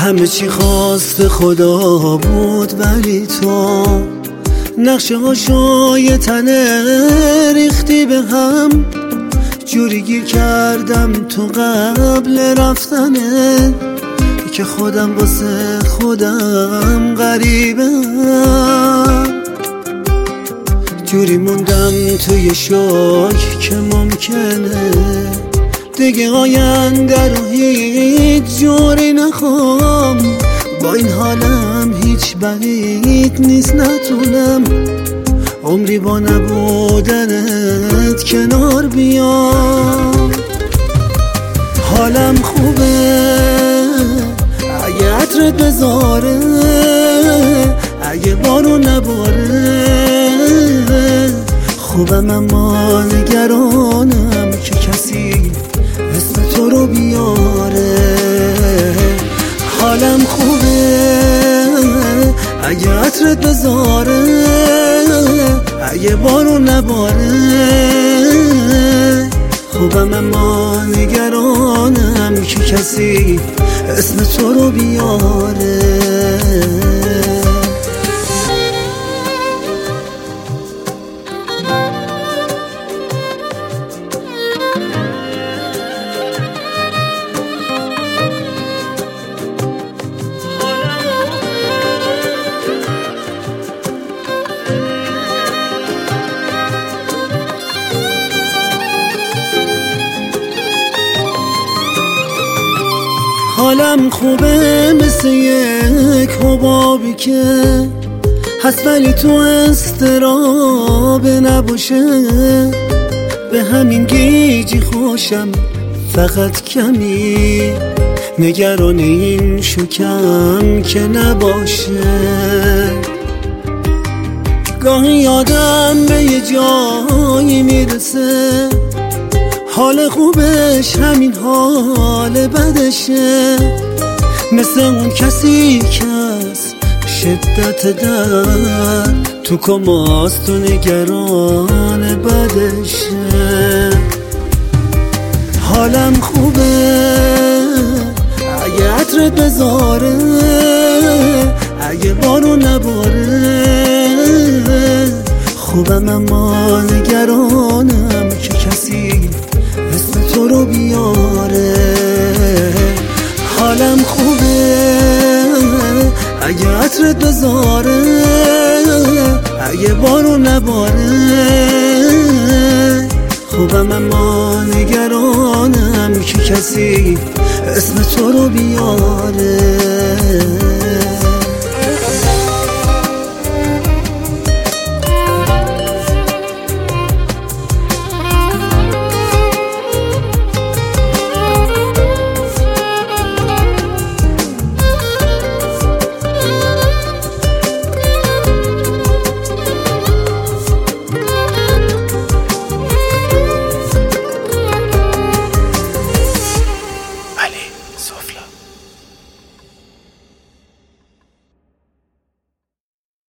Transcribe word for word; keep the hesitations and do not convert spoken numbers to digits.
همه چی خواست خدا بود ولی تو نقشه هاشای تنه ریختی به هم. جوری گیر کردم تو قبل رفتنه که خودم واسه خودم غریبم. جوری موندم توی شوک که ممکنه دیگه آینده رو هیچ جوری نخوام. با این حالم هیچ بعید نیست نتونم عمری با نبودنت کنار بیام. حالم خوبه اگه عطرت بذاره، اگه بارون نباره. خوبم اما نگرانم که کسی اسم تو رو بیاره. حالم خوبه اگه عطرت بذاره، اگه بارون نباره. خوبم اما نگرانم که کسی اسم تو رو بیاره. حالم خوبه مثل یک حبابی که هست ولی تو استراب نباشه. به همین گیجی خوشم فقط کمی نگران این شکم که نباشه. گاهی یادم به یه جایی میرسه حال خوبش همین حال بدشه. مثل اون کسی که از شدت درد تو کماست و نگران بدشه. حالم خوبه اگه عطرت بذاره، اگه بارون نباره. خوبم اما نگرانم که کسی اسم تو رو بیاره. حالم خوبه اگه عطرت بذاره، اگه بارون نباره. خوبم اما نگرانم که کسی اسم تو رو بیاره.